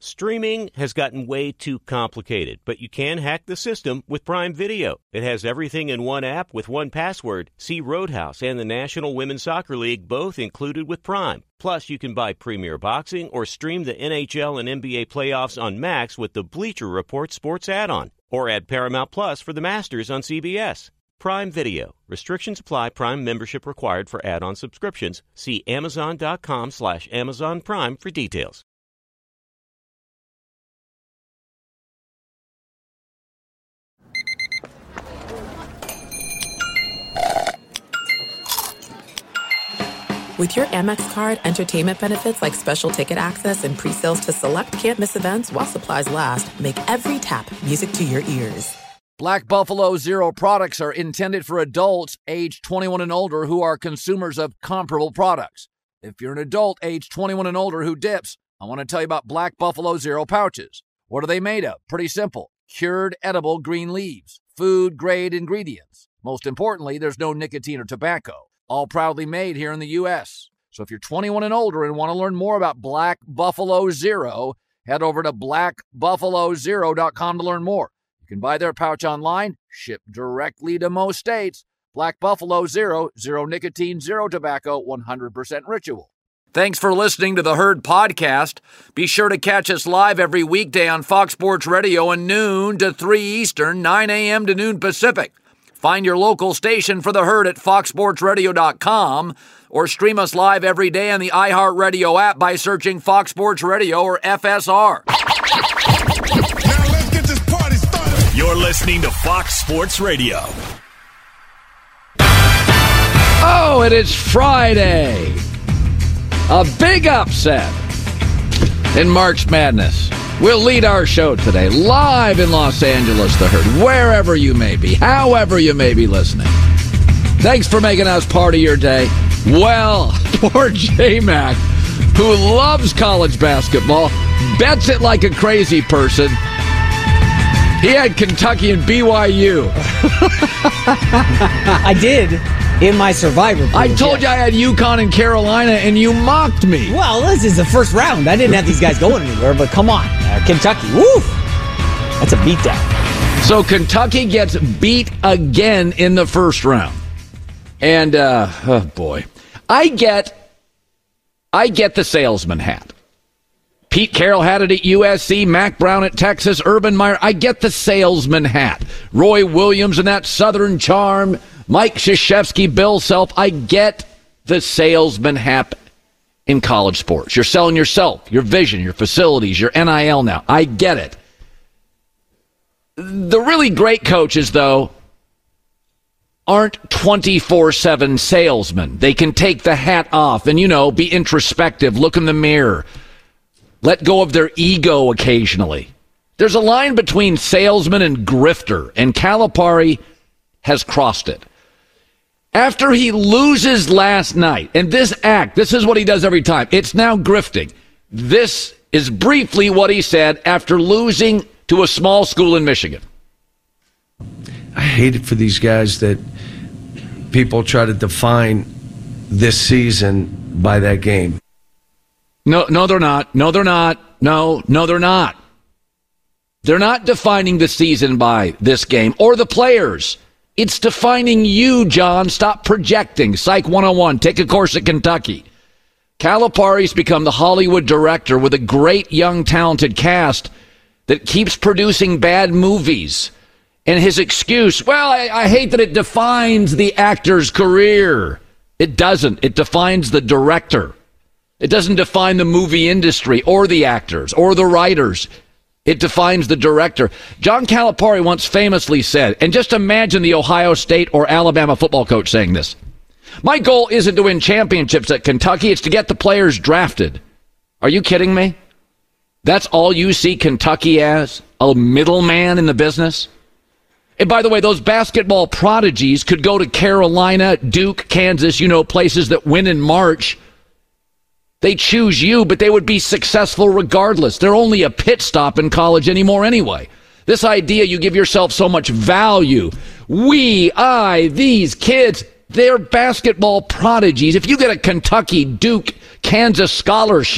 Streaming has gotten way too complicated, but you can hack the system with Prime Video. It has everything in one app with one password. See Roadhouse and the National Women's Soccer League both included with Prime. Plus, you can buy Premier Boxing or stream the NHL and NBA playoffs on Max with the Bleacher Report Sports add-on. Or add Paramount Plus for the Masters on CBS. Prime Video. Restrictions apply. Prime membership required for add-on subscriptions. See Amazon.com/Amazon Prime for details. With your Amex card, entertainment benefits like special ticket access and pre-sales to select can't-miss events while supplies last make every tap music to your ears. Black Buffalo Zero products are intended for adults age 21 and older who are consumers of comparable products. If you're an adult age 21 and older who dips, I want to tell you about Black Buffalo Zero pouches. What are they made of? Pretty simple. Cured edible green leaves, food-grade ingredients. Most importantly, there's no nicotine or tobacco. All proudly made here in the U.S. So if you're 21 and older and want to learn more about Black Buffalo Zero, head over to blackbuffalozero.com to learn more. You can buy their pouch online, shipped directly to most states. Black Buffalo Zero, zero nicotine, zero tobacco, 100% ritual. Thanks for listening to the Herd Podcast. Be sure to catch us live every weekday on Fox Sports Radio at noon to 3 Eastern, 9 a.m. to noon Pacific. Find your local station for the Herd at foxsportsradio.com or stream us live every day on the iHeartRadio app by searching Fox Sports Radio or FSR. Now let's get this party started. You're listening to Fox Sports Radio. Oh, it is Friday. A big upset in March Madness. We'll lead our show today, live in Los Angeles, the Herd, wherever you may be, however you may be listening. Thanks for making us part of your day. Well, poor J-Mac, who loves college basketball, bets it like a crazy person. He had Kentucky and BYU. I did. In my survivor pool, I told you I had UConn and Carolina, and you mocked me. Well, this is the first round. I didn't have these guys going anywhere, but come on. Kentucky, woo! That's a beatdown. So Kentucky gets beat again in the first round. And, oh boy. I get the salesman hat. Pete Carroll had it at USC, Mac Brown at Texas, Urban Meyer. I get the salesman hat. Roy Williams and that Southern charm. Mike Krzyzewski, Bill Self, I get the salesman hat in college sports. You're selling yourself, your vision, your facilities, your NIL now. I get it. The really great coaches, though, aren't 24/7 salesmen. They can take the hat off and, be introspective, look in the mirror, let go of their ego occasionally. There's a line between salesman and grifter, and Calipari has crossed it. After he loses last night, and this is what he does every time. It's now grifting. This is briefly what he said after losing to a small school in Michigan. I hate it for these guys that people try to define this season by that game. No, they're not. No, they're not. No, they're not. They're not defining the season by this game or the players. It's defining you, John. Stop projecting. Psych 101. Take a course at Kentucky. Calipari's become the Hollywood director with a great young talented cast that keeps producing bad movies. And his excuse, well, I hate that it defines the actor's career. It doesn't. It defines the director. It doesn't define the movie industry or the actors or the writers. It defines the director. John Calipari once famously said, and just imagine the Ohio State or Alabama football coach saying this, my goal isn't to win championships at Kentucky, it's to get the players drafted. Are you kidding me? That's all you see Kentucky as? A middleman in the business? And by the way, those basketball prodigies could go to Carolina, Duke, Kansas, places that win in March. They choose you, but they would be successful regardless. They're only a pit stop in college anymore anyway. This idea you give yourself so much value. These kids, they're basketball prodigies. If you get a Kentucky, Duke, Kansas scholarship,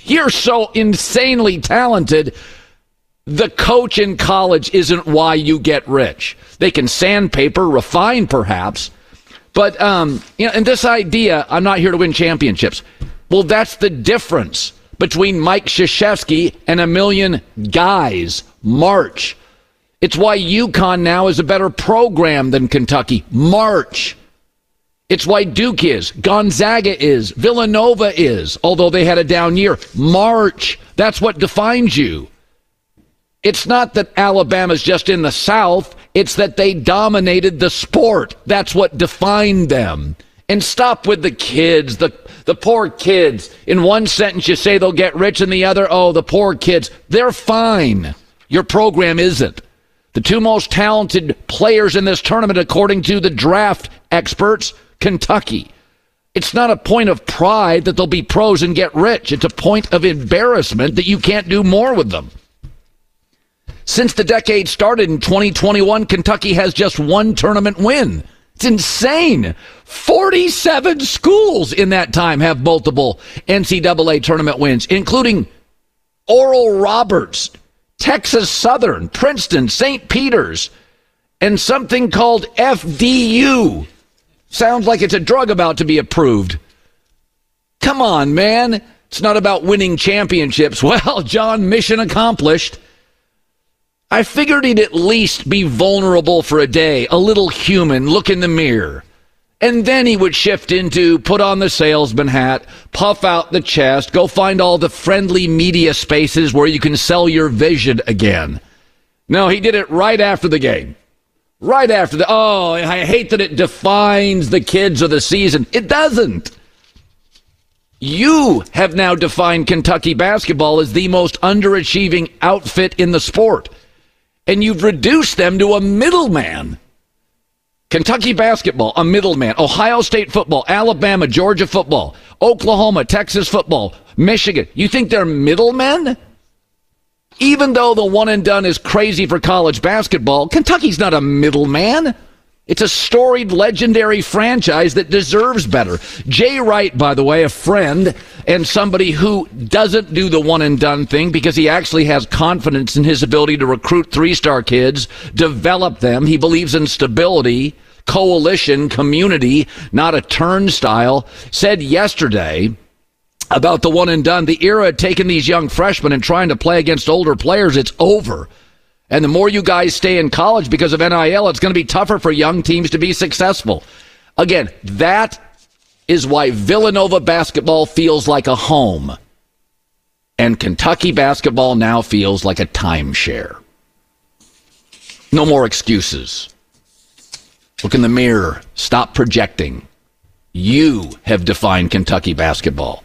You're so insanely talented. The coach in college isn't why you get rich. They can sandpaper, refine perhaps. But, and this idea, I'm not here to win championships. Well, that's the difference between Mike Krzyzewski and a million guys. March. It's why UConn now is a better program than Kentucky. March. It's why Duke is, Gonzaga is, Villanova is, although they had a down year. March. That's what defines you. It's not that Alabama's just in the South. It's that they dominated the sport. That's what defined them. And stop with the kids, the poor kids. In one sentence, you say they'll get rich, and the other, oh, the poor kids. They're fine. Your program isn't. The two most talented players in this tournament, according to the draft experts, Kentucky. It's not a point of pride that they'll be pros and get rich. It's a point of embarrassment that you can't do more with them. Since the decade started in 2021, Kentucky has just one tournament win. It's insane. 47 schools in that time have multiple NCAA tournament wins, including Oral Roberts, Texas Southern, Princeton, St. Peter's, and something called FDU. Sounds like it's a drug about to be approved. Come on, man. It's not about winning championships. Well, John, mission accomplished. I figured he'd at least be vulnerable for a day, a little human, look in the mirror. And then he would shift into put on the salesman hat, puff out the chest, go find all the friendly media spaces where you can sell your vision again. No, he did it right after the game. Right after I hate that it defines the kids of the season. It doesn't. You have now defined Kentucky basketball as the most underachieving outfit in the sport. And you've reduced them to a middleman. Kentucky basketball, a middleman. Ohio State football, Alabama, Georgia football, Oklahoma, Texas football, Michigan. You think they're middlemen? Even though the one and done is crazy for college basketball, Kentucky's not a middleman. It's a storied, legendary franchise that deserves better. Jay Wright, by the way, a friend and somebody who doesn't do the one-and-done thing because he actually has confidence in his ability to recruit three-star kids, develop them. He believes in stability, coalition, community, not a turnstile, said yesterday about the one-and-done, the era of taking these young freshmen and trying to play against older players, it's over. And the more you guys stay in college because of NIL, it's going to be tougher for young teams to be successful. Again, that is why Villanova basketball feels like a home. And Kentucky basketball now feels like a timeshare. No more excuses. Look in the mirror. Stop projecting. You have defined Kentucky basketball.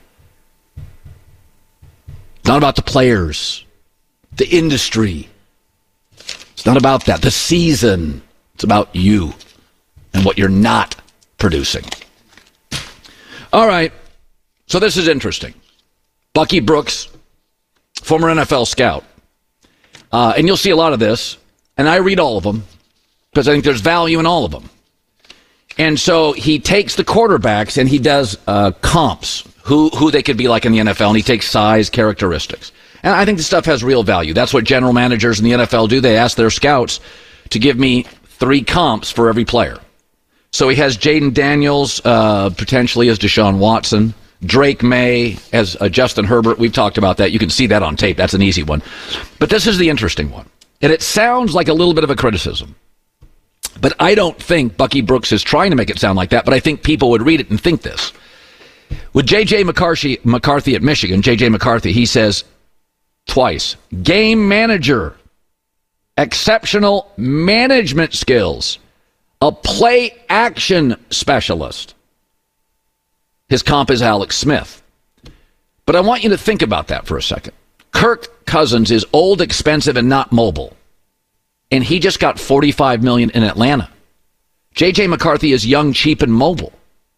It's not about the players, the industry. It's not about that. The season. It's about you and what you're not producing. All right. So this is interesting. Bucky Brooks, former NFL scout. And you'll see a lot of this. And I read all of them because I think there's value in all of them. And so he takes the quarterbacks and he does comps, who they could be like in the NFL. And he takes size, characteristics. And I think this stuff has real value. That's what general managers in the NFL do. They ask their scouts to give me 3 comps for every player. So he has Jaden Daniels potentially as Deshaun Watson, Drake May as Justin Herbert. We've talked about that. You can see that on tape. That's an easy one. But this is the interesting one. And it sounds like a little bit of a criticism. But I don't think Bucky Brooks is trying to make it sound like that, but I think people would read it and think this. With J.J. McCarthy at Michigan, J.J. McCarthy, he says twice, game manager, exceptional management skills, a play action specialist. His comp is Alex Smith. But I want you to think about that for a second. Kirk Cousins is old, expensive, and not mobile. And he just got $45 million in Atlanta. J.J. McCarthy is young, cheap, and mobile.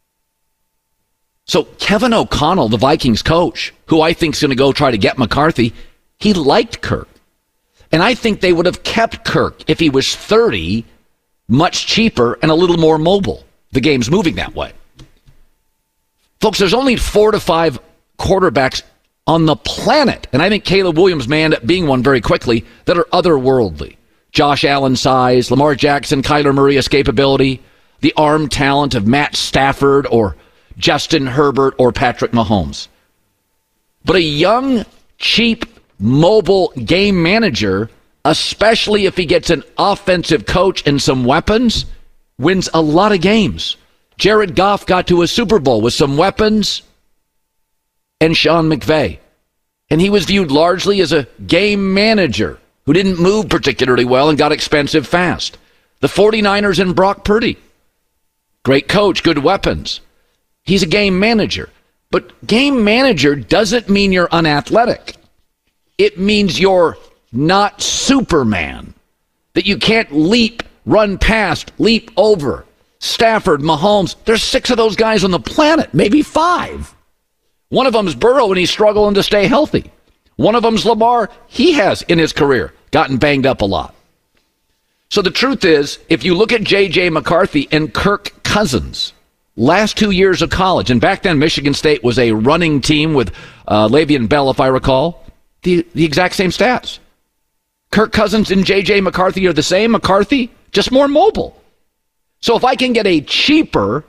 So Kevin O'Connell, the Vikings coach, who I think is going to go try to get McCarthy, he liked Kirk. And I think they would have kept Kirk if he was 30, much cheaper, and a little more mobile. The game's moving that way. Folks, there's only 4 to 5 quarterbacks on the planet, and I think Caleb Williams may end up being one very quickly, that are otherworldly. Josh Allen size, Lamar Jackson, Kyler Murray escapability, the arm talent of Matt Stafford or Justin Herbert or Patrick Mahomes. But a young, cheap, mobile game manager, especially if he gets an offensive coach and some weapons, wins a lot of games. Jared Goff got to a Super Bowl with some weapons and Sean McVay. And he was viewed largely as a game manager who didn't move particularly well and got expensive fast. The 49ers and Brock Purdy. Great coach, good weapons. He's a game manager. But game manager doesn't mean you're unathletic. It means you're not Superman. That you can't leap, run past, leap over. Stafford, Mahomes, there's 6 of those guys on the planet, maybe 5. One of them's Burrow, and he's struggling to stay healthy. One of them's Lamar. He has, in his career, gotten banged up a lot. So the truth is, if you look at J.J. McCarthy and Kirk Cousins, last 2 years of college, and back then Michigan State was a running team with Le'Veon Bell, if I recall, the exact same stats. Kirk Cousins and J.J. McCarthy are the same. McCarthy, just more mobile. So if I can get a cheaper,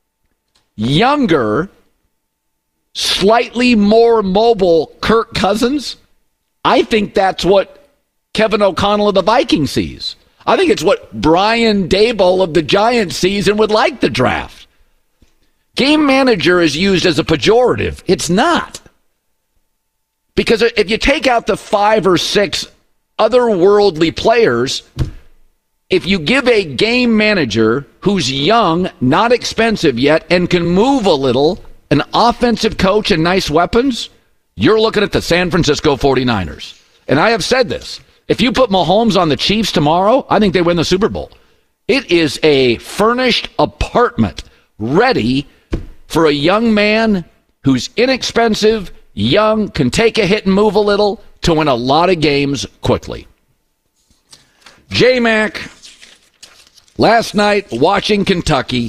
younger, slightly more mobile Kirk Cousins, I think that's what Kevin O'Connell of the Vikings sees. I think it's what Brian Daboll of the Giants sees and would like the draft. Game manager is used as a pejorative. It's not. Because if you take out the 5 or 6 otherworldly players, if you give a game manager who's young, not expensive yet, and can move a little, an offensive coach and nice weapons, you're looking at the San Francisco 49ers. And I have said this. If you put Mahomes on the Chiefs tomorrow, I think they win the Super Bowl. It is a furnished apartment ready for a young man who's inexpensive, young, can take a hit and move a little to win a lot of games quickly. J-Mac, last night watching Kentucky,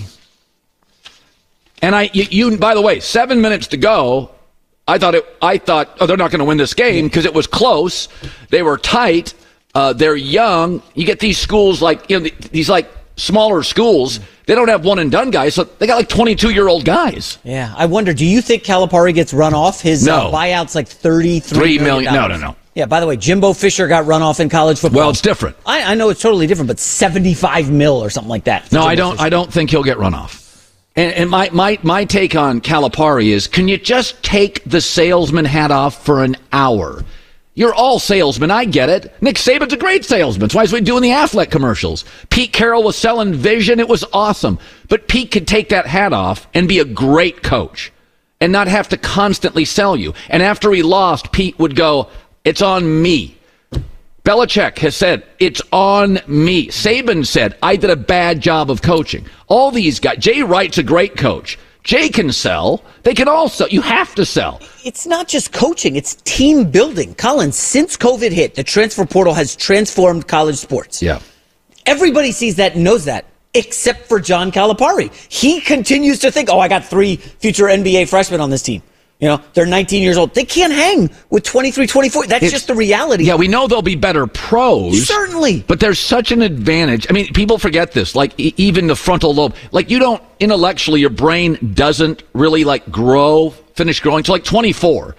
and you by the way, 7 minutes to go, I thought they're not going to win this game because it was close. They were tight. They're young. You get these schools like, these like smaller schools. They don't have one and done guys, so they got like 22-year-old guys. Yeah, I wonder. Do you think Calipari gets run off? His buyout's like $33 million. No. Yeah. By the way, Jimbo Fisher got run off in college football. Well, it's different. I know it's totally different, but $75 million or something like that. No, I don't think he'll get run off. And my take on Calipari is, can you just take the salesman hat off for an hour? You're all salesmen. I get it. Nick Saban's a great salesman. That's why he's doing the Affleck commercials. Pete Carroll was selling vision. It was awesome. But Pete could take that hat off and be a great coach and not have to constantly sell you. And after he lost, Pete would go, it's on me. Belichick has said, it's on me. Saban said, I did a bad job of coaching. All these guys, Jay Wright's a great coach. Jay can sell. They can all sell. You have to sell. It's not just coaching. It's team building. Colin, since COVID hit, the transfer portal has transformed college sports. Yeah. Everybody sees that and knows that, except for John Calipari. He continues to think, I got 3 future NBA freshmen on this team. They're 19 years old. They can't hang with 23, 24. That's just the reality. Yeah, we know they'll be better pros. Certainly. But there's such an advantage. I mean, people forget this. Like, even the frontal lobe. Like, you don't, intellectually, your brain doesn't really, finish growing till 24.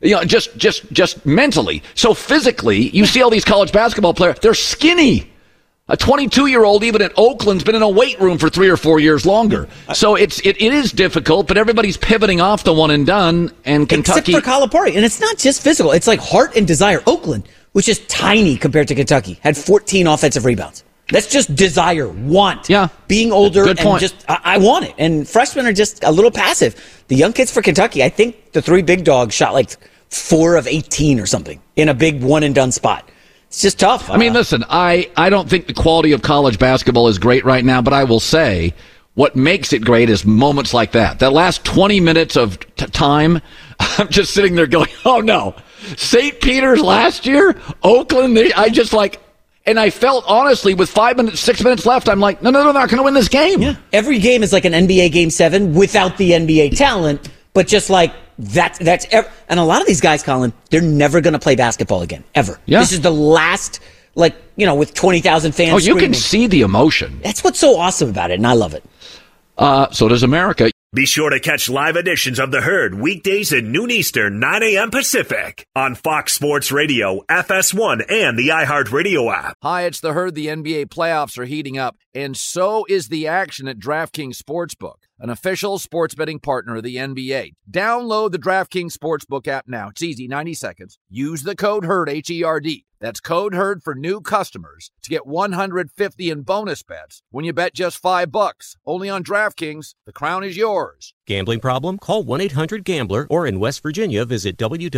Just mentally. So physically, you see all these college basketball players, they're skinny. A 22-year-old, even at Oakland's been in a weight room for 3 or 4 years longer. So it is difficult, but everybody's pivoting off the one and done, and Kentucky... Except for Calipari. And it's not just physical. It's like heart and desire. Oakland, which is tiny compared to Kentucky, had 14 offensive rebounds. That's just desire, want. Yeah. Being older Good point. and just, I want it. And freshmen are just a little passive. The young kids for Kentucky, I think the 3 big dogs shot 4 of 18 or something in a big one-and-done spot. It's just tough. I mean, listen, I don't think the quality of college basketball is great right now, but I will say what makes it great is moments like that. That last 20 minutes of time, I'm just sitting there going, oh, no. St. Peter's last year, Oakland, and I felt, honestly, with 6 minutes left, I'm like, no, they're not going to win this game. Yeah. Every game is like an NBA Game 7 without the NBA talent, but just and a lot of these guys, Colin, they're never going to play basketball again, ever. Yeah. This is the last, with 20,000 fans. Oh, you screaming. can see the emotion. That's what's so awesome about it, and I love it. So does America. Be sure to catch live editions of The Herd weekdays at noon Eastern, 9 a.m. Pacific on Fox Sports Radio, FS1, and the iHeartRadio app. Hi, it's The Herd. The NBA playoffs are heating up, and so is the action at DraftKings Sportsbook, an official sports betting partner of the NBA. Download the DraftKings Sportsbook app now. It's easy, 90 seconds. Use the code HERD, H-E-R-D. That's code HERD for new customers to get $150 in bonus bets when you bet just $5. Only on DraftKings. The crown is yours. Gambling problem? Call 1-800-GAMBLER, or in West Virginia, visit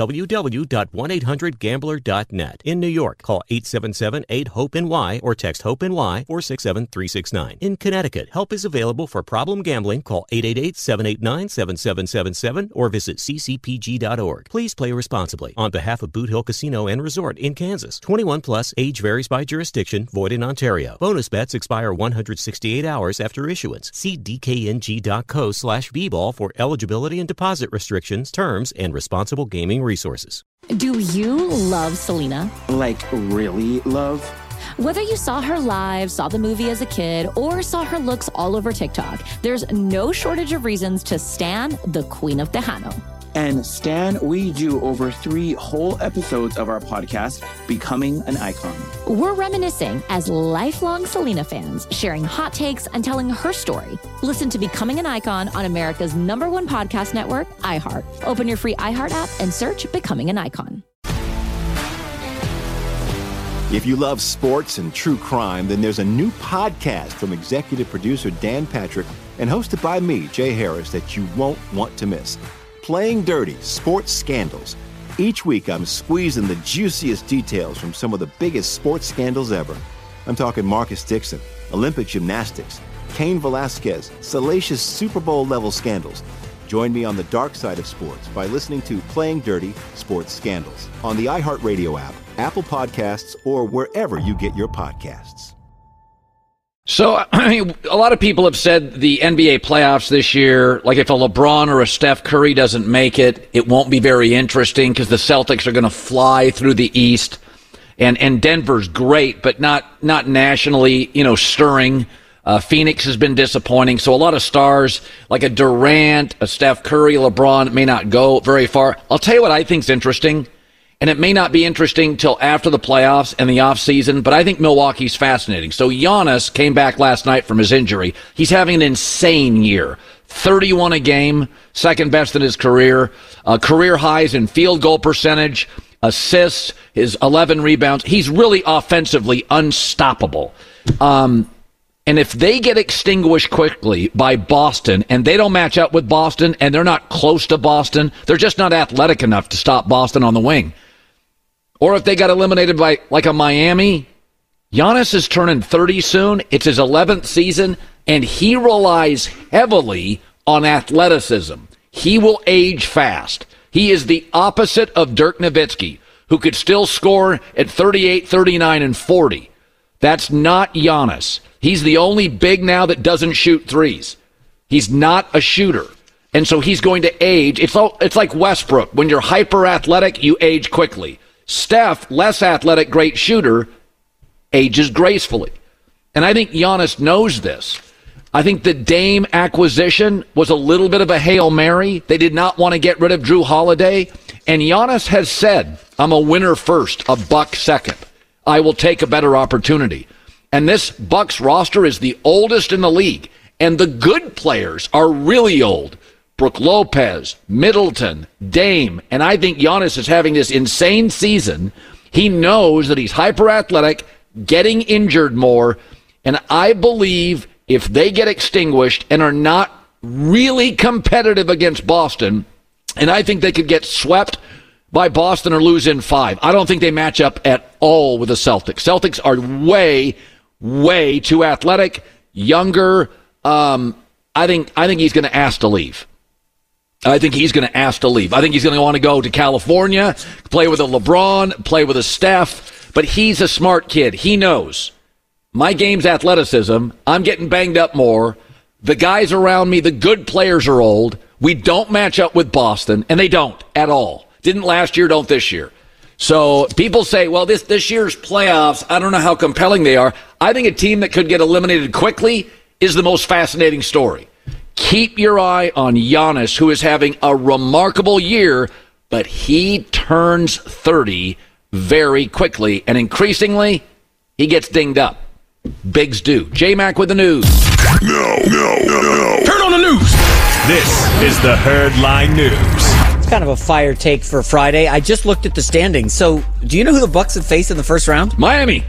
www.1800gambler.net. In New York, call 877-8-HOPE-NY or text HOPE-NY 467-369. In Connecticut, help is available for problem gambling. Call 888-789-7777 or visit ccpg.org. Please play responsibly. On behalf of Boot Hill Casino and Resort in Kansas, 21 plus, age varies by jurisdiction, void in Ontario. Bonus bets expire 168 hours after issuance. See dkng.co/bball for eligibility and deposit restrictions, terms, and responsible gaming resources. Do you love Selena? Like, really love? Whether you saw her live, saw the movie as a kid, or saw her looks all over TikTok, there's no shortage of reasons to stan the Queen of Tejano. And Stan, we do over 3 whole episodes of our podcast, Becoming an Icon. We're reminiscing as lifelong Selena fans, sharing hot takes and telling her story. Listen to Becoming an Icon on America's #1 podcast network, iHeart. Open your free iHeart app and search Becoming an Icon. If you love sports and true crime, then there's a new podcast from executive producer Dan Patrick and hosted by me, Jay Harris, that you won't want to miss. Playing Dirty: Sports Scandals. Each week, I'm squeezing the juiciest details from some of the biggest sports scandals ever. I'm talking Marcus Dixon, Olympic gymnastics, Cain Velasquez, salacious Super Bowl-level scandals. Join me on the dark side of sports by listening to Playing Dirty: Sports Scandals on the iHeartRadio app, Apple Podcasts, or wherever you get your podcasts. So, a lot of people have said the NBA playoffs this year, like if a LeBron or a Steph Curry doesn't make it, it won't be very interesting because the Celtics are going to fly through the East. And Denver's great, but not nationally, stirring. Phoenix has been disappointing. So a lot of stars like a Durant, a Steph Curry, LeBron may not go very far. I'll tell you what I think's interesting. And it may not be interesting till after the playoffs and the offseason, but I think Milwaukee's fascinating. So Giannis came back last night from his injury. He's having an insane year. 31 a game, second best in his career. Career highs in field goal percentage, assists, his 11 rebounds. He's really offensively unstoppable. And if they get extinguished quickly by Boston, and they don't match up with Boston, and they're not close to Boston, they're just not athletic enough to stop Boston on the wing. Or if they got eliminated by like a Miami, Giannis is turning 30 soon. It's his 11th season, and he relies heavily on athleticism. He will age fast. He is the opposite of Dirk Nowitzki, who could still score at 38, 39, and 40. That's not Giannis. He's the only big now that doesn't shoot threes. He's not a shooter. And so he's going to age. It's like Westbrook. When you're hyper athletic, you age quickly. Steph, less athletic, great shooter, ages gracefully. And I think Giannis knows this. I think the Dame acquisition was a little bit of a Hail Mary. They did not want to get rid of Drew Holiday. And Giannis has said, I'm a winner first, a buck second. I will take a better opportunity. And this Bucks roster is the oldest in the league. And the good players are really old. Brook Lopez, Middleton, Dame. And I think Giannis is having this insane season. He knows that he's hyper-athletic, getting injured more. And I believe if they get extinguished and are not really competitive against Boston, and I think they could get swept by Boston or lose in 5. I don't think they match up at all with the Celtics. Celtics are way, way too athletic, younger. I think he's going to ask to leave. I think he's going to want to go to California, play with a LeBron, play with a Steph. But he's a smart kid. He knows my game's athleticism. I'm getting banged up more. The guys around me, the good players are old. We don't match up with Boston, and they don't at all. Didn't last year, don't this year. So people say, well, this year's playoffs, I don't know how compelling they are. I think a team that could get eliminated quickly is the most fascinating story. Keep your eye on Giannis, who is having a remarkable year, but he turns 30 very quickly, and increasingly, he gets dinged up. Bigs do. J-Mac with the news. No. Turn on the news. This is the Herd Line News. It's kind of a fire take for Friday. I just looked at the standings. So, do you know who the Bucks have faced in the first round? Miami.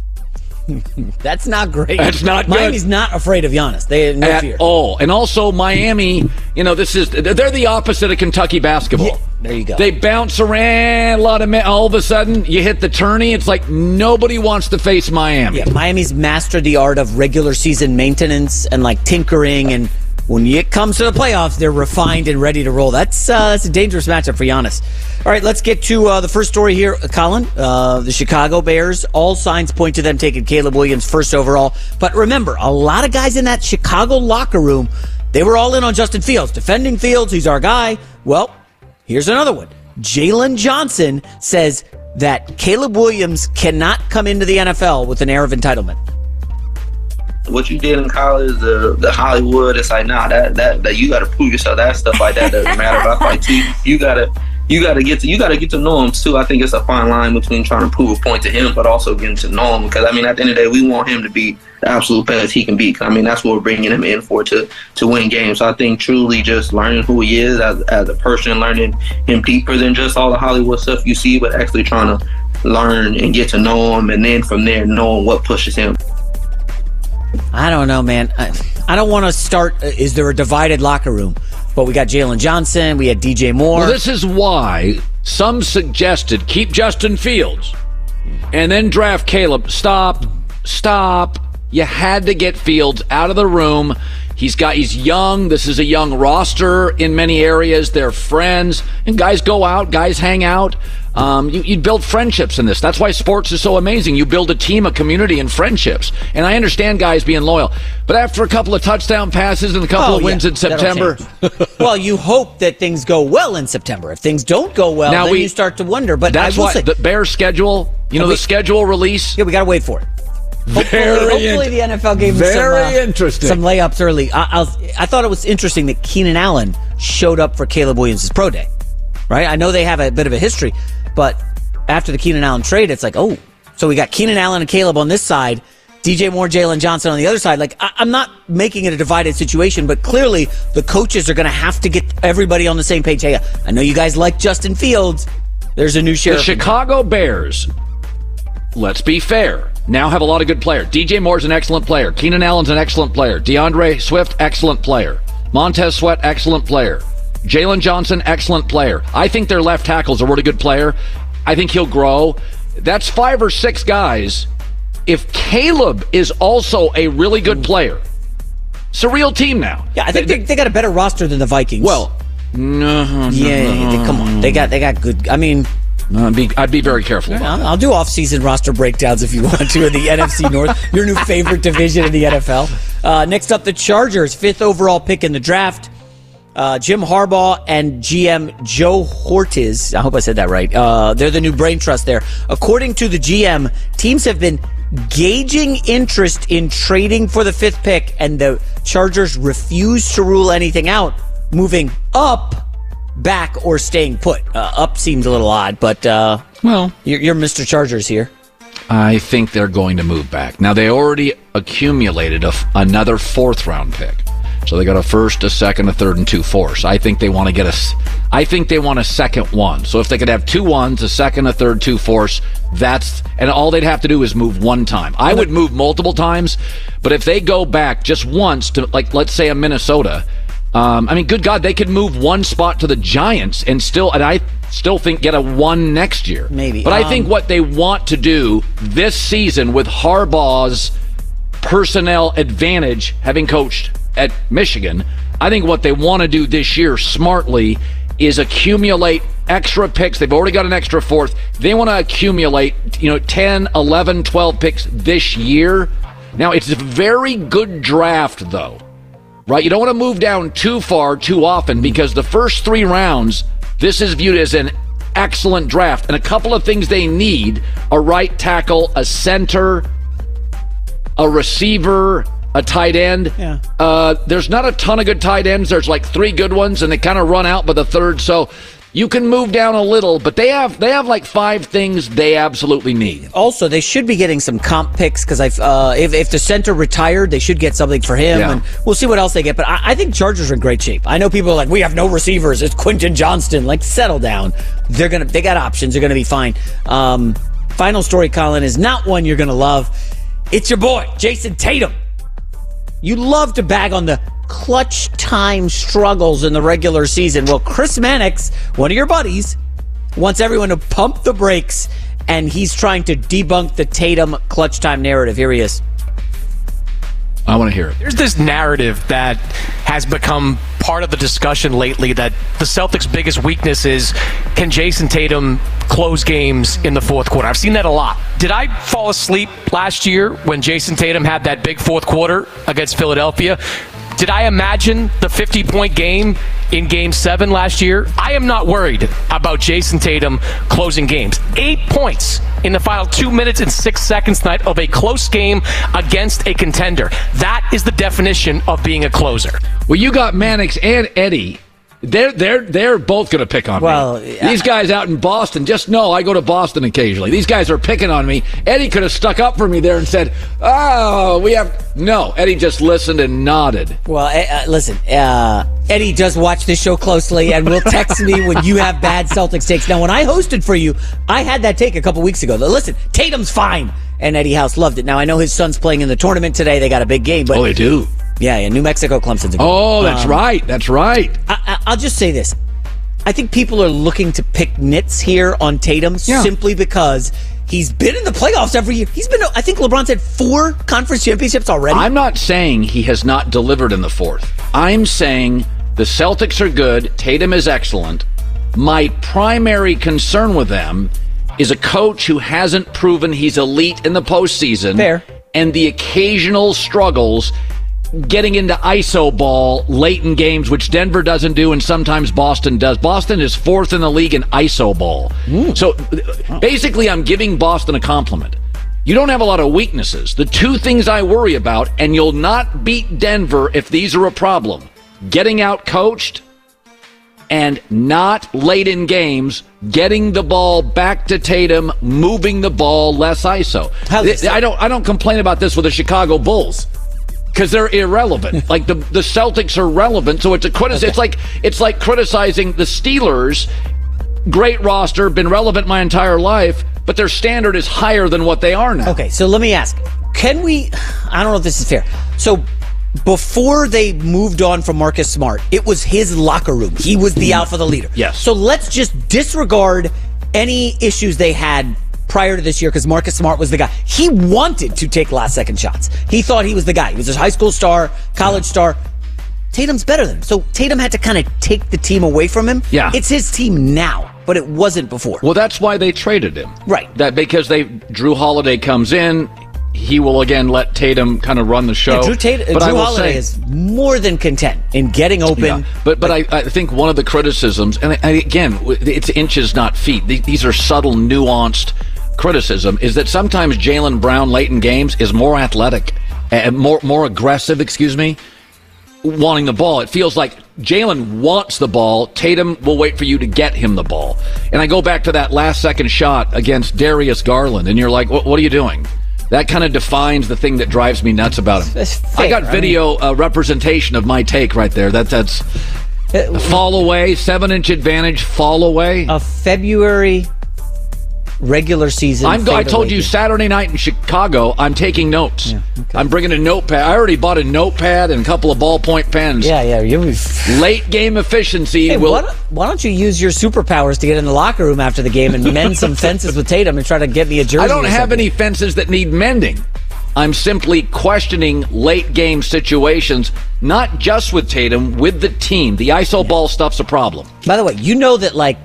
That's not great. That's not good. Miami's not afraid of Giannis. They have no fear. Oh, and also Miami, they're the opposite of Kentucky basketball. Yeah, there you go. They bounce around a lot of all of a sudden you hit the tourney. It's like nobody wants to face Miami. Yeah, Miami's mastered the art of regular season maintenance and like tinkering, and when it comes to the playoffs, they're refined and ready to roll. That's a dangerous matchup for Giannis. All right, let's get to the first story here, Colin. The Chicago Bears, all signs point to them taking Caleb Williams first overall. But remember, a lot of guys in that Chicago locker room, they were all in on Justin Fields. Defending Fields, he's our guy. Well, here's another one. Jalen Johnson says that Caleb Williams cannot come into the NFL with an air of entitlement. What you did in college, the Hollywood, it's like, nah, that you got to prove yourself. That stuff like that doesn't matter. But I feel like you gotta get to know him too. I think it's a fine line between trying to prove a point to him, but also getting to know him. Because I mean, at the end of the day, we want him to be the absolute best he can be. I mean, that's what we're bringing him in for, to win games. So I think truly just learning who he is as a person, learning him deeper than just all the Hollywood stuff you see, but actually trying to learn and get to know him, and then from there knowing what pushes him. I don't know, man. I don't want to start. Is there a divided locker room? But we got Jalen Johnson. We had DJ Moore. Well, this is why some suggested keep Justin Fields and then draft Caleb. Stop. You had to get Fields out of the room. He's young. This is a young roster in many areas. They're friends. And guys go out. Guys hang out. You build friendships in this. That's why sports is so amazing. You build a team, a community, and friendships. And I understand guys being loyal. But after a couple of touchdown passes and a couple of wins in September. Well, you hope that things go well in September. If things don't go well, then you start to wonder. But that's why the Bears schedule, the schedule release. Yeah, we got to wait for it. Hopefully the NFL gave him some layups early. I thought it was interesting that Keenan Allen showed up for Caleb Williams' pro day. Right? I know they have a bit of a history, but after the Keenan Allen trade, it's like, oh, so we got Keenan Allen and Caleb on this side, DJ Moore, Jalen Johnson on the other side. Like, I'm not making it a divided situation, but clearly the coaches are going to have to get everybody on the same page. Hey, I know you guys like Justin Fields. There's a new sheriff. The Chicago Bears, let's be fair, now have a lot of good players. DJ Moore's an excellent player. Keenan Allen's an excellent player. DeAndre Swift, excellent player. Montez Sweat, excellent player. Jalen Johnson, excellent player. I think their left tackle's a really good player. I think he'll grow. That's 5 or 6 guys. If Caleb is also a really good player, it's a real team now. Yeah, I think they got a better roster than the Vikings. Well, no. Come on. They got good. I mean, I'd be very careful. I'll do off-season roster breakdowns if you want to in the NFC North, your new favorite division in the NFL. Next up, the Chargers, 5th overall pick in the draft. Jim Harbaugh and GM Joe Hortiz, I hope I said that right, they're the new brain trust there. According to the GM, teams have been gauging interest in trading for the 5th pick, and the Chargers refuse to rule anything out, moving up, back, or staying put. Up seems a little odd, but you're Mr. Chargers here. I think they're going to move back. Now, they already accumulated another 4th-round pick. So they got a 1st, a 2nd, a 3rd, and 2 4s. I think they want to I think they want a 2nd one. So if they could have 2 1s, a 2nd, a 3rd, 2 4s, and all they'd have to do is move one time. I would move multiple times, but if they go back just once to, like, let's say a Minnesota, good God, they could move one spot to the Giants and I still think get a 1 next year. Maybe. But I think what they want to do this season with Harbaugh's personnel advantage, having coached at Michigan, I think what they want to do this year smartly is accumulate extra picks. They've already got an extra 4th. They want to accumulate 10, 11, 12 picks this year. Now, it's a very good draft, though. right? You don't want to move down too far too often because the first 3 rounds, this is viewed as an excellent draft. And a couple of things they need: a right tackle, a center, a receiver, a tight end. Yeah. There's not a ton of good tight ends. There's like 3 good ones, and they kind of run out by the third. So you can move down a little, but they have like 5 things they absolutely need. Also, they should be getting some comp picks because if the center retired, they should get something for him, and we'll see what else they get. But I think Chargers are in great shape. I know people are like, we have no receivers. It's Quentin Johnston. Like, settle down. They got options. They're gonna be fine. Final story, Colin, is not one you're gonna love. It's your boy, Jason Tatum. You love to bag on the clutch time struggles in the regular season. Well, Chris Mannix, one of your buddies, wants everyone to pump the brakes, and he's trying to debunk the Tatum clutch time narrative. Here he is. I want to hear it. There's this narrative that has become part of the discussion lately that the Celtics' biggest weakness is, can Jason Tatum close games in the fourth quarter? I've seen that a lot. Did I fall asleep last year when Jason Tatum had that big fourth quarter against Philadelphia? Did I imagine the 50-point game in Game 7 last year? I am not worried about Jason Tatum closing games. 8 points in the final 2 minutes and 6 seconds tonight of a close game against a contender. That is the definition of being a closer. Well, you got Mannix and Eddie. They're both going to pick on me. These guys out in Boston, just know I go to Boston occasionally. These guys are picking on me. Eddie could have stuck up for me there and said, No, Eddie just listened and nodded. Well, listen, Eddie does watch this show closely and will text me when you have bad Celtics takes. Now, when I hosted for you, I had that take a couple weeks ago. Listen, Tatum's fine. And Eddie House loved it. Now, I know his son's playing in the tournament today. They got a big game. But they do. Yeah, New Mexico, Clemson's a good Oh, that's right. That's right. I'll just say this. I think people are looking to pick nits here on Tatum simply because he's been in the playoffs every year. I think LeBron's had 4 conference championships already. I'm not saying he has not delivered in the fourth. I'm saying the Celtics are good. Tatum is excellent. My primary concern with them is a coach who hasn't proven he's elite in the postseason. Fair. And the occasional struggles getting into ISO ball late in games, which Denver doesn't do and sometimes Boston does. Boston is 4th in the league in ISO ball. So basically I'm giving Boston a compliment. You don't have a lot of weaknesses. The 2 things I worry about, and you'll not beat Denver if these are a problem: getting out coached and not late in games, getting the ball back to Tatum, moving the ball, less ISO. I don't complain about this with the Chicago Bulls, because they're irrelevant. Like the Celtics are relevant, so it's a criticism. It's like criticizing the Steelers. Great roster, been relevant my entire life, but their standard is higher than what they are now. Okay, so let me ask: can we? I don't know if this is fair. So before they moved on from Marcus Smart, it was his locker room. He was the alpha, the leader. Yes. So let's just disregard any issues they had prior to this year, because Marcus Smart was the guy. He wanted to take last-second shots. He thought he was the guy. He was a high school star, college star. Tatum's better than him. So Tatum had to kind of take the team away from him. Yeah. It's his team now, but it wasn't before. Well, that's why they traded him. Right. That because Drew Holiday comes in, he will again let Tatum kind of run the show. Yeah, Drew Holiday is more than content in getting open. Yeah, but I think one of the criticisms, and again, it's inches, not feet. These are subtle, nuanced criticism, is that sometimes Jaylen Brown late in games is more athletic and more aggressive, wanting the ball. It feels like Jaylen wants the ball. Tatum will wait for you to get him the ball. And I go back to that last-second shot against Darius Garland, and you're like, what are you doing? That kind of defines the thing that drives me nuts about him. I got video representation of my take right there. That's fall away, 7-inch advantage, fall away. A February regular season. I told you Saturday night in Chicago, I'm taking notes. Yeah, okay. I'm bringing a notepad. I already bought a notepad and a couple of ballpoint pens. Yeah. Late game efficiency. Hey, why don't you use your superpowers to get in the locker room after the game and mend some fences with Tatum and try to get me a jersey? I don't have any fences that need mending. I'm simply questioning late game situations, not just with Tatum, with the team. The ISO ball stuff's a problem. By the way, you know that like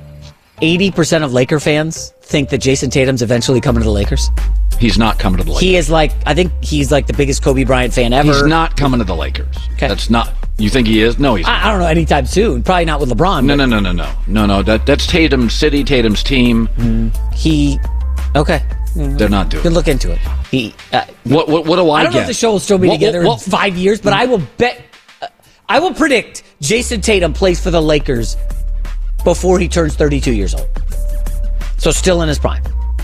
80% of Laker fans think that Jason Tatum's eventually coming to the Lakers? He's not coming to the Lakers. He is I think he's like the biggest Kobe Bryant fan ever. He's not coming to the Lakers. Okay. That's not. You think he is? No, he's not. I don't know anytime soon. Probably not with LeBron. No. That's Tatum's city, Tatum's team. Okay. They're not doing it. Could look into it. What do I get? I don't know if the show will still be together in 5 years, but I will bet. I will predict Jason Tatum plays for the Lakers before he turns 32 years old. So still in his prime.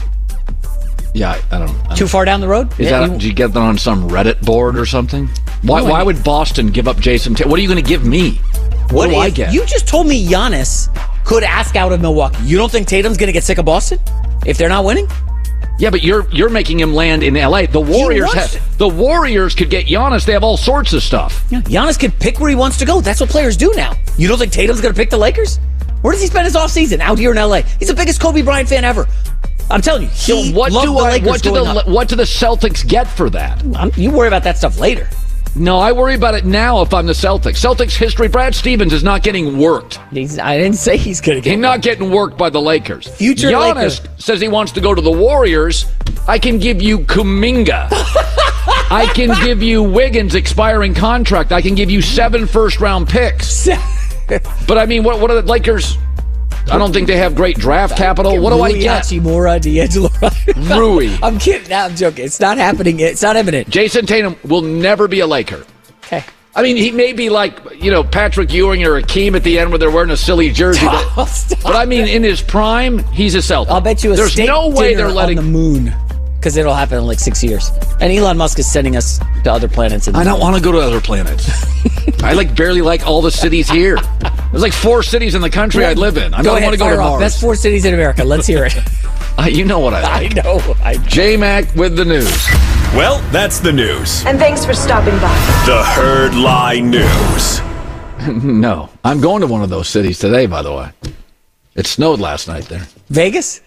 Yeah, I don't. Too far down the road? Did you get that on some Reddit board or something? Why would Boston give up Jason Tatum? What are you going to give me? What do I get? You just told me Giannis could ask out of Milwaukee. You don't think Tatum's going to get sick of Boston if they're not winning? Yeah, but you're making him land in L.A. The Warriors could get Giannis. They have all sorts of stuff. Yeah, Giannis can pick where he wants to go. That's what players do now. You don't think Tatum's going to pick the Lakers? Where does he spend his offseason? Out here in L.A. He's the biggest Kobe Bryant fan ever. I'm telling you, what do the Celtics get for that? You worry about that stuff later. No, I worry about it now if I'm the Celtics. Celtics history, Brad Stevens is not getting worked. I didn't say he's going to get He's not getting worked by the Lakers. Future Giannis says he wants to go to the Warriors. I can give you Kuminga. I can give you Wiggins' expiring contract. I can give you 7 first-round picks. But I mean, what are the Lakers... I don't think they have great draft capital. What do I get? Hachimura, D'Angelo Rui. I'm kidding. No, I'm joking. It's not happening. It's not imminent. Jason Tatum will never be a Laker. Okay. I mean, he may be like, Patrick Ewing or Akeem at the end where they're wearing a silly jersey. But I mean, in his prime, he's a Celtic. I'll bet you there's no way they're letting on the moon. Because it'll happen in like 6 years. And Elon Musk is sending us to other planets. I don't want to go to other planets. I barely like all the cities here. There's like 4 cities in the country I live in. I don't want to go to Mars. Best 4 cities in America. Let's hear it. You know what I like. I know. J-Mac with the news. Well, that's the news. And thanks for stopping by. The Herd Lie News. No. I'm going to one of those cities today, by the way. It snowed last night there. Vegas?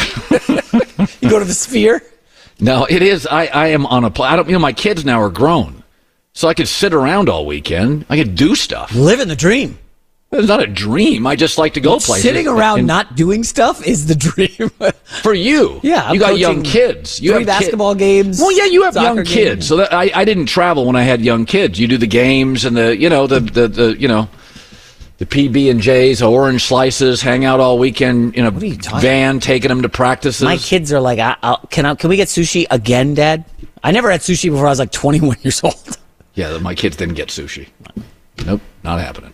You go to the Sphere? No, it is. I am on a my kids now are grown. So I could sit around all weekend. I could do stuff. Living the dream. It's not a dream. I just like to go places. Sitting around not doing stuff is the dream. For you. Yeah. You got young kids. You 3 basketball games. Well, yeah, you have young kids. So that I didn't travel when I had young kids. You do the games and the PB&Js, orange slices, hang out all weekend in a van, taking them to practices. My kids are like, can we get sushi again, Dad? I never had sushi before I was like 21 years old. Yeah, my kids didn't get sushi. Nope, not happening.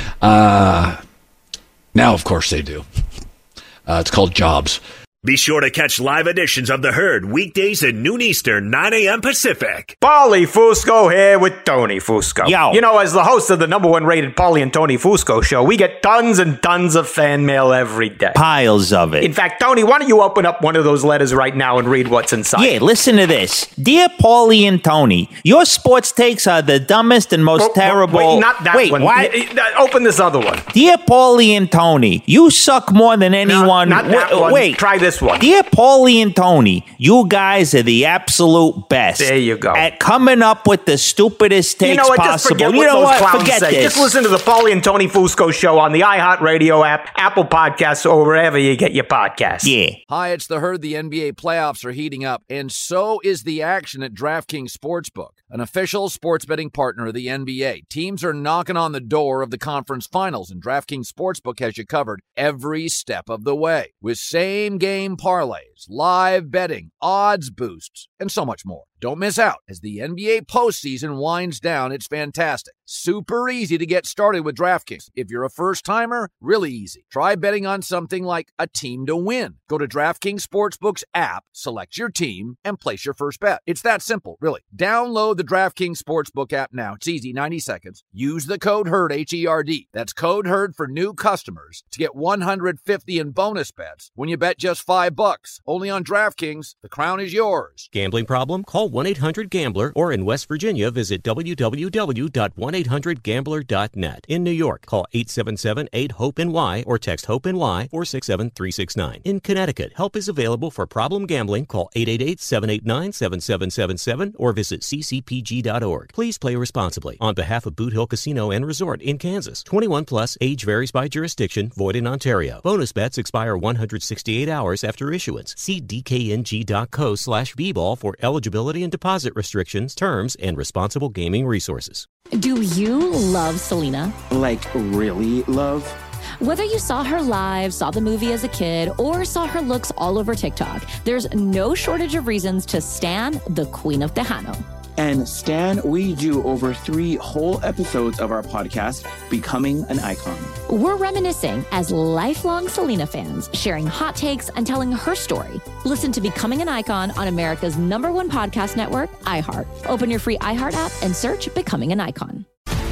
Now, of course, they do. It's called Jobs. Be sure to catch live editions of The Herd weekdays at noon Eastern, 9 a.m. Pacific. Paulie Fusco here with Tony Fusco. Yo. You know, as the host of the #1 rated Paulie and Tony Fusco show, we get tons and tons of fan mail every day. Piles of it. In fact, Tony, why don't you open up one of those letters right now and read what's inside? Yeah, listen to this. Dear Paulie and Tony, your sports takes are the dumbest and most terrible... Wait, not that one. Why? Open this other one. Dear Paulie and Tony, you suck more than anyone... No, not that one. Wait. Try this one. Dear Paulie and Tony, you guys are the absolute best. There you go. At coming up with the stupidest takes possible. Just forget you know what? Forget say. this. Just listen to the Paulie and Tony Fusco show on the iHeartRadio app, Apple Podcasts, or wherever you get your podcasts. Yeah. Hi, it's The Herd. The NBA playoffs are heating up, and so is the action at DraftKings Sportsbook, an official sports betting partner of the NBA. Teams are knocking on the door of the conference finals, and DraftKings Sportsbook has you covered every step of the way with same-game parlays, live betting, odds boosts, and so much more. Don't miss out. As the NBA postseason winds down, it's fantastic. Super easy to get started with DraftKings. If you're a first-timer, really easy. Try betting on something like a team to win. Go to DraftKings Sportsbook's app, select your team, and place your first bet. It's that simple, really. Download the DraftKings Sportsbook app now. It's easy, 90 seconds. Use the code HERD, H-E-R-D. That's code HERD for new customers to get $150 in bonus bets when you bet just $5. Only on DraftKings. The crown is yours. Gambling problem? Call 1-800-GAMBLER, or in West Virginia, visit www.1800gambler.net. In New York, call 877-8-HOPE-NY or text HOPE-NY 467-369. In Connecticut, help is available for problem gambling. Call 888-789-7777 or visit ccpg.org. Please play responsibly. On behalf of Boot Hill Casino and Resort in Kansas, 21 plus, age varies by jurisdiction, void in Ontario. Bonus bets expire 168 hours after issuance. See dkng.co/bball for eligibility and deposit restrictions, terms, and responsible gaming resources. Do you love Selena? Like, really love? Whether you saw her live, saw the movie as a kid, or saw her looks all over TikTok, there's no shortage of reasons to stan the Queen of Tejano. And Stan, we do over 3 whole episodes of our podcast, Becoming an Icon. We're reminiscing as lifelong Selena fans, sharing hot takes and telling her story. Listen to Becoming an Icon on America's #1 podcast network, iHeart. Open your free iHeart app and search Becoming an Icon.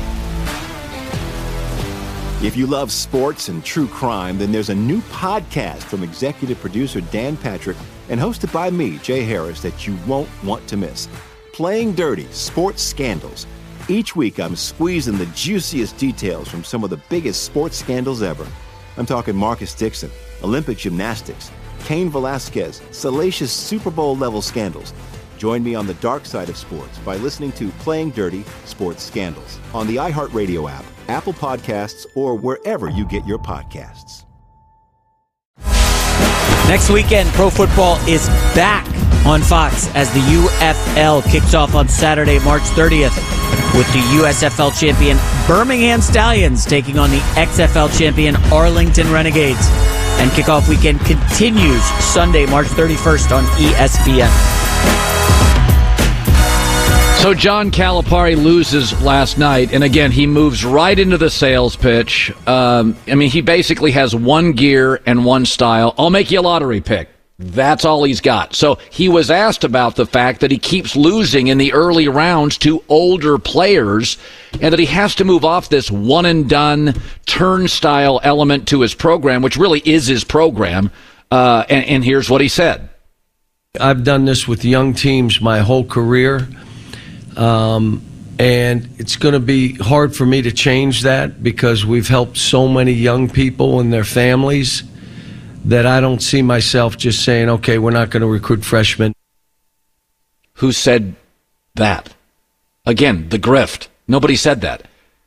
If you love sports and true crime, then there's a new podcast from executive producer Dan Patrick and hosted by me, Jay Harris, that you won't want to miss. Playing Dirty: Sports Scandals. Each week, I'm squeezing the juiciest details from some of the biggest sports scandals ever. I'm talking Marcus Dixon, Olympic gymnastics, Cain Velasquez, salacious Super Bowl-level scandals. Join me on the dark side of sports by listening to Playing Dirty: Sports Scandals on the iHeartRadio app, Apple Podcasts, or wherever you get your podcasts. Next weekend, pro football is back on Fox as the UFL kicks off on Saturday, March 30th with the USFL champion Birmingham Stallions taking on the XFL champion Arlington Renegades. And kickoff weekend continues Sunday, March 31st on ESPN. So John Calipari loses last night, and again, he moves right into the sales pitch. He basically has one gear and one style. I'll make you a lottery pick. That's all he's got. So he was asked about the fact that he keeps losing in the early rounds to older players and that he has to move off this one-and-done turnstile element to his program, which really is his program. And here's what he said. I've done this with young teams my whole career. And it's going to be hard for me to change that because we've helped so many young people and their families that I don't see myself just saying, okay, we're not going to recruit freshmen. Who said that? Again, the grift. Nobody said that.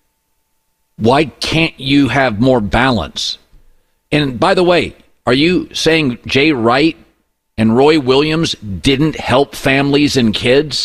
Why can't you have more balance? And by the way, are you saying Jay Wright and Roy Williams didn't help families and kids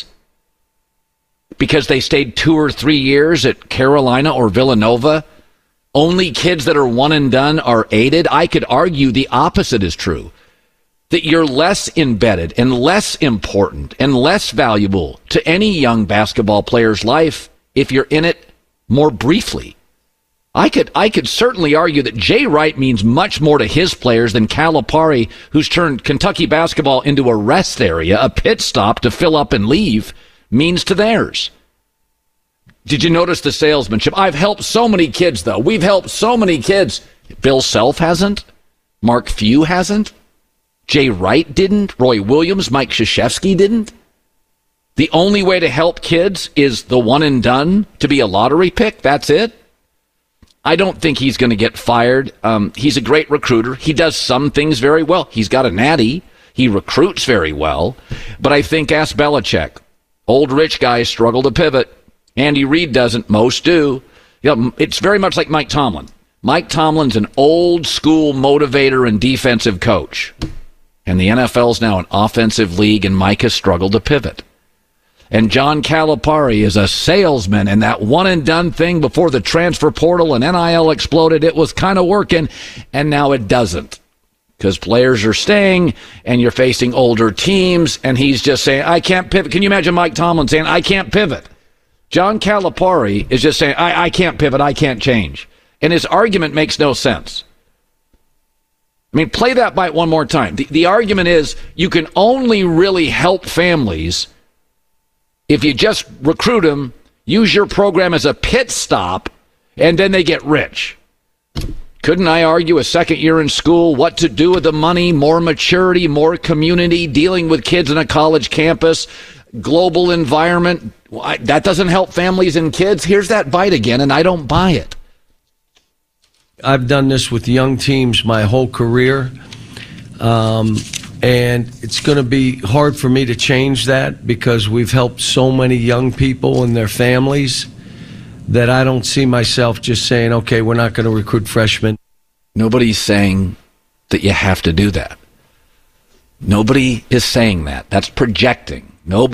because they stayed 2 or 3 years at Carolina or Villanova? Only kids that are one and done are aided? I could argue the opposite is true. That you're less embedded and less important and less valuable to any young basketball player's life if you're in it more briefly. I could certainly argue that Jay Wright means much more to his players than Calipari, who's turned Kentucky basketball into a rest area, a pit stop to fill up and leave, means to theirs. Did you notice the salesmanship? I've helped so many kids, though. We've helped so many kids. Bill Self hasn't. Mark Few hasn't. Jay Wright didn't. Roy Williams, Mike Krzyzewski didn't. The only way to help kids is the one and done, to be a lottery pick. That's it. I don't think he's going to get fired. He's a great recruiter. He does some things very well. He's got a natty. He recruits very well. But I think, ask Belichick. Old rich guys struggle to pivot. Andy Reid doesn't. Most do. It's very much like Mike Tomlin. Mike Tomlin's an old school motivator and defensive coach. And the NFL's now an offensive league, and Mike has struggled to pivot. And John Calipari is a salesman, and that one-and-done thing before the transfer portal and NIL exploded, it was kind of working, and now it doesn't. Because players are staying, and you're facing older teams, and he's just saying, I can't pivot. Can you imagine Mike Tomlin saying, I can't pivot? John Calipari is just saying, I can't pivot, I can't change. And his argument makes no sense. I mean, play that bite one more time. The argument is you can only really help families if you just recruit them, use your program as a pit stop, and then they get rich. Couldn't I argue a second year in school, what to do with the money, more maturity, more community, dealing with kids on a college campus, global environment? That doesn't help families and kids. Here's that bite again, and I don't buy it. I've done this with young teams my whole career, and it's going to be hard for me to change that because we've helped so many young people and their families that I don't see myself just saying, okay, we're not going to recruit freshmen. Nobody's saying that you have to do that. Nobody is saying that. That's projecting.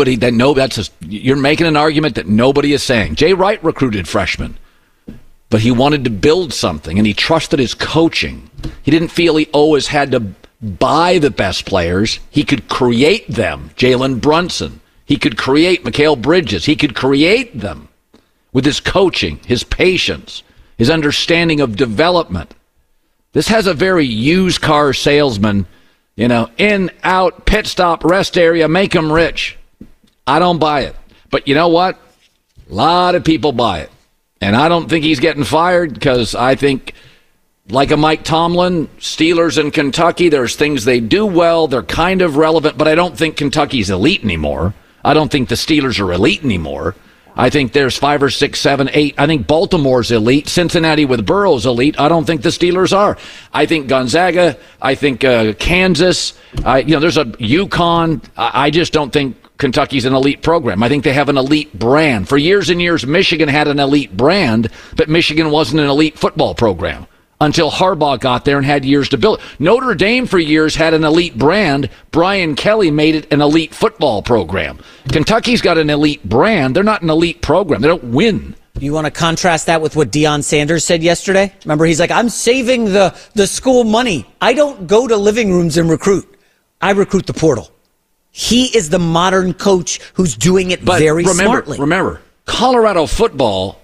You're making an argument that nobody is saying. Jay Wright recruited freshmen, but he wanted to build something, and he trusted his coaching. He didn't feel he always had to buy the best players. He could create them. Jalen Brunson. He could create Mikal Bridges. He could create them with his coaching, his patience, his understanding of development. This has a very used car salesman, in, out, pit stop, rest area, make them rich. I don't buy it. But you know what? A lot of people buy it. And I don't think he's getting fired because I think, like a Mike Tomlin, Steelers and Kentucky, there's things they do well. They're kind of relevant, but I don't think Kentucky's elite anymore. I don't think the Steelers are elite anymore. I think there's 5 or 6, 7, 8. I think Baltimore's elite. Cincinnati with Burrow's elite. I don't think the Steelers are. I think Gonzaga. I think Kansas. There's a UConn. I just don't think Kentucky's an elite program. I think they have an elite brand. For years and years, Michigan had an elite brand, but Michigan wasn't an elite football program until Harbaugh got there and had years to build it. Notre Dame for years had an elite brand. Brian Kelly made it an elite football program. Kentucky's got an elite brand. They're not an elite program. They don't win. You want to contrast that with what Deion Sanders said yesterday? Remember, he's like, I'm saving the school money. I don't go to living rooms and recruit. I recruit the portal. He is the modern coach who's doing it very smartly. Remember, Colorado football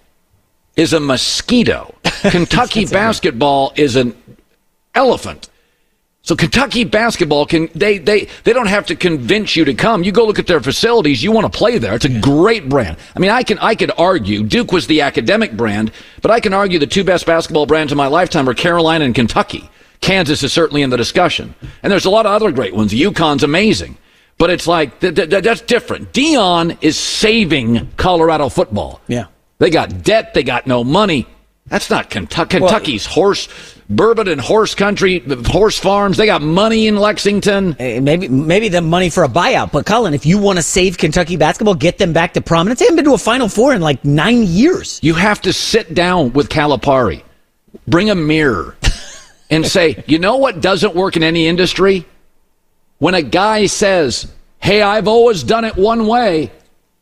is a mosquito. Kentucky basketball is an elephant. So Kentucky basketball they don't have to convince you to come. You go look at their facilities, you want to play there. It's a great brand. I mean, I could argue Duke was the academic brand, but I can argue the two best basketball brands of my lifetime are Carolina and Kentucky. Kansas is certainly in the discussion. And there's a lot of other great ones. UConn's amazing. But it's like that's different. Deion is saving Colorado football. Yeah. They got debt. They got no money. That's not Kentucky. Kentucky's bourbon and horse country, horse farms. They got money in Lexington. Maybe the money for a buyout. But Colin, if you want to save Kentucky basketball, get them back to prominence. They haven't been to a Final Four in like 9 years. You have to sit down with Calipari, bring a mirror, and say, you know what doesn't work in any industry? When a guy says, hey, I've always done it one way.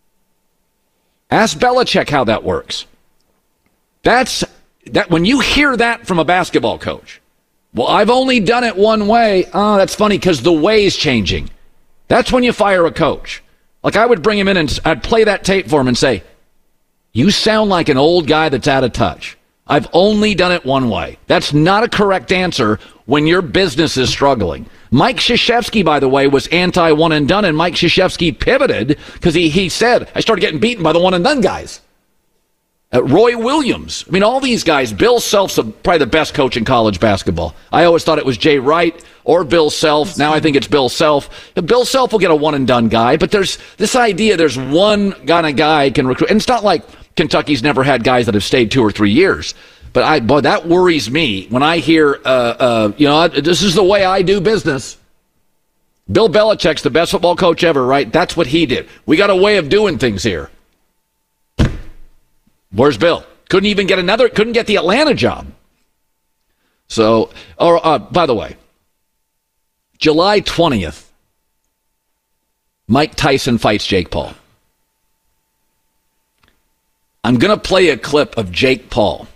Ask Belichick how that works. That when you hear that from a basketball coach, well, I've only done it one way. Oh, that's funny because the way is changing. That's when you fire a coach. Like I would bring him in and I'd play that tape for him and say, you sound like an old guy that's out of touch. I've only done it one way. That's not a correct answer when your business is struggling. Mike Krzyzewski, by the way, was anti-one and done, and Mike Krzyzewski pivoted because he said, I started getting beaten by the one and done guys. Roy Williams. I mean, all these guys. Bill Self's probably the best coach in college basketball. I always thought it was Jay Wright or Bill Self. Now I think it's Bill Self. Bill Self will get a one and done guy, but there's this idea there's one kind of guy can recruit. And it's not like Kentucky's never had guys that have stayed 2 or 3 years. But that worries me when I hear, this is the way I do business. Bill Belichick's the best football coach ever, right? That's what he did. We got a way of doing things here. Where's Bill? Couldn't get the Atlanta job. So, by the way, July 20th, Mike Tyson fights Jake Paul. I'm going to play a clip of Jake Paul.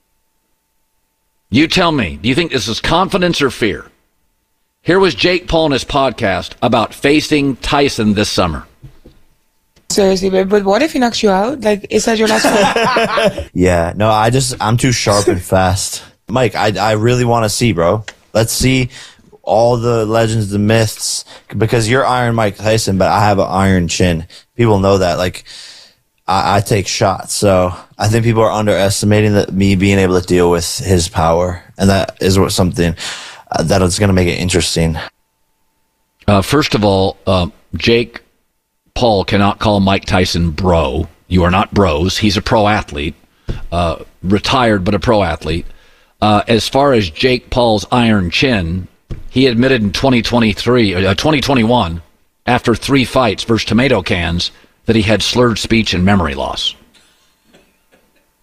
You tell me, do you think this is confidence or fear? Here was Jake Paul in his podcast about facing Tyson this summer. Seriously, babe, but what if he knocks you out? Like, is that your last fight? Yeah, no, I'm too sharp and fast. Mike, I really want to see, bro. Let's see all the legends, the myths, because you're Iron Mike Tyson, but I have an iron chin. People know that. Like, I take shots, so I think people are underestimating me being able to deal with his power, and that is something that is going to make it interesting. First of all, Jake Paul cannot call Mike Tyson bro. You are not bros. He's a pro athlete, retired but a pro athlete. As far as Jake Paul's iron chin, he admitted in 2021, after 3 fights versus tomato cans, that he had slurred speech and memory loss.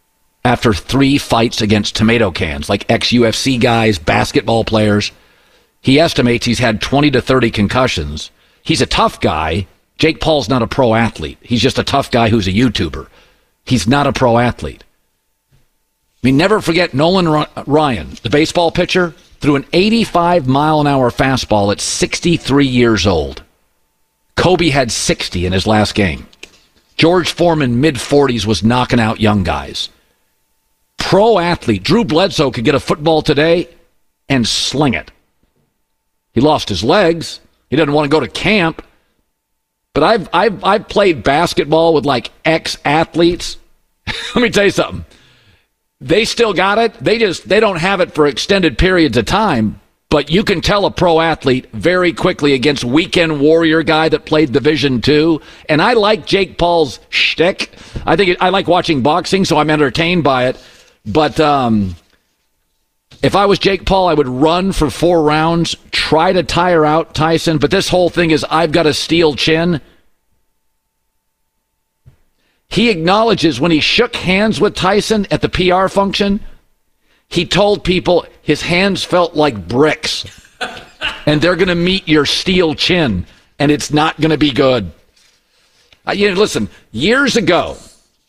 After 3 fights against tomato cans, like ex-UFC guys, basketball players, He estimates he's had 20 to 30 concussions. He's a tough guy. Jake Paul's not a pro athlete. He's just a tough guy who's a YouTuber. He's not a pro athlete. I mean, never forget Nolan Ryan, the baseball pitcher, threw an 85-mile-an-hour fastball at 63 years old. Kobe had 60 in his last game. George Foreman, mid-40s, was knocking out young guys. Pro athlete. Drew Bledsoe could get a football today and sling it. He lost his legs. He doesn't want to go to camp. But I've played basketball with like ex-athletes. Let me tell you something. They still got it. They don't have it for extended periods of time. But you can tell a pro athlete very quickly against weekend warrior guy that played Division II. And I like Jake Paul's shtick. I like watching boxing, so I'm entertained by it. But if I was Jake Paul, I would run for 4 rounds, try to tire out Tyson. But this whole thing is I've got a steel chin. He acknowledges when he shook hands with Tyson at the PR function, he told people his hands felt like bricks. And they're going to meet your steel chin, and it's not going to be good. Listen, years ago,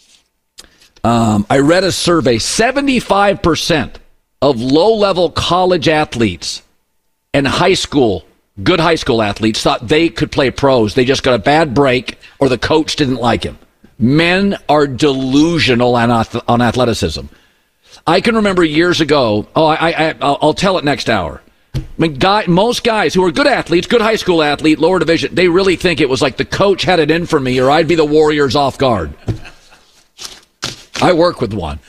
I read a survey, 75% of low-level college athletes and good high school athletes thought they could play pros. They just got a bad break or the coach didn't like him. Men are delusional on athleticism. I can remember years ago, I'll tell it next hour. I mean, most guys who are good athletes, good high school athlete, lower division, they really think it was like the coach had it in for me or I'd be the Warriors off guard. I work with one.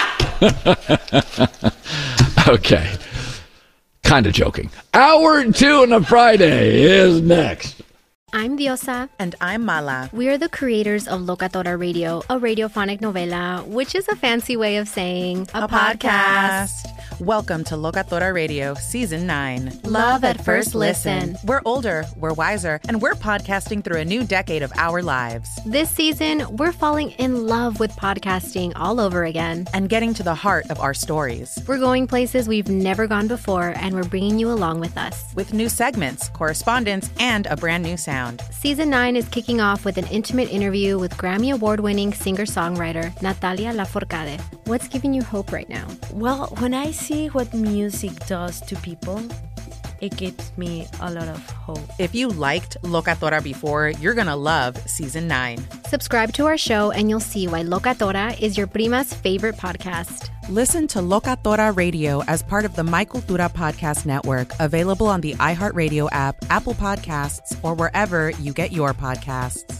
Okay. Kind of joking. Hour 2 on a Friday is next. I'm Diosa. And I'm Mala. We are the creators of Locatora Radio, a radiophonic novela, which is a fancy way of saying a podcast. Welcome to Locatora Radio, Season 9. Love at first listen. We're older, we're wiser, and we're podcasting through a new decade of our lives. This season, we're falling in love with podcasting all over again. And getting to the heart of our stories. We're going places we've never gone before, and we're bringing you along with us. With new segments, correspondence, and a brand new sound. Season 9 is kicking off with an intimate interview with Grammy Award-winning singer-songwriter Natalia Lafourcade. What's giving you hope right now? Well, when I see what music does to people, it gives me a lot of hope. If you liked Locatora before, you're going to love Season 9. Subscribe to our show and you'll see why Locatora is your prima's favorite podcast. Listen to Locatora Radio as part of the My Cultura Podcast Network, available on the iHeartRadio app, Apple Podcasts, or wherever you get your podcasts.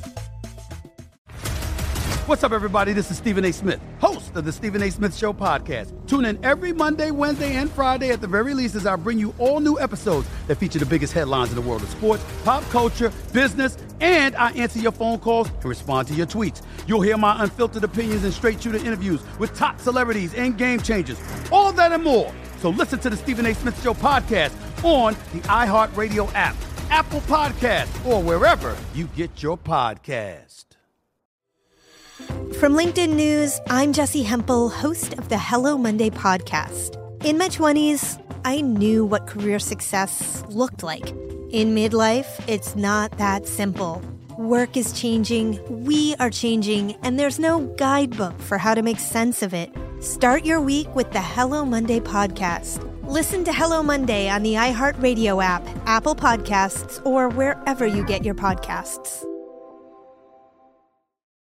What's up, everybody? This is Stephen A. Smith, host of the Stephen A. Smith Show podcast. Tune in every Monday, Wednesday, and Friday at the very least as I bring you all new episodes that feature the biggest headlines in the world of sports, pop culture, business, and I answer your phone calls and respond to your tweets. You'll hear my unfiltered opinions and straight-shooter interviews with top celebrities and game changers. All that and more. So listen to the Stephen A. Smith Show podcast on the iHeartRadio app, Apple Podcasts, or wherever you get your podcast. From LinkedIn News, I'm Jessie Hempel, host of the Hello Monday podcast. In my 20s, I knew what career success looked like. In midlife, it's not that simple. Work is changing, we are changing, and there's no guidebook for how to make sense of it. Start your week with the Hello Monday podcast. Listen to Hello Monday on the iHeartRadio app, Apple Podcasts, or wherever you get your podcasts.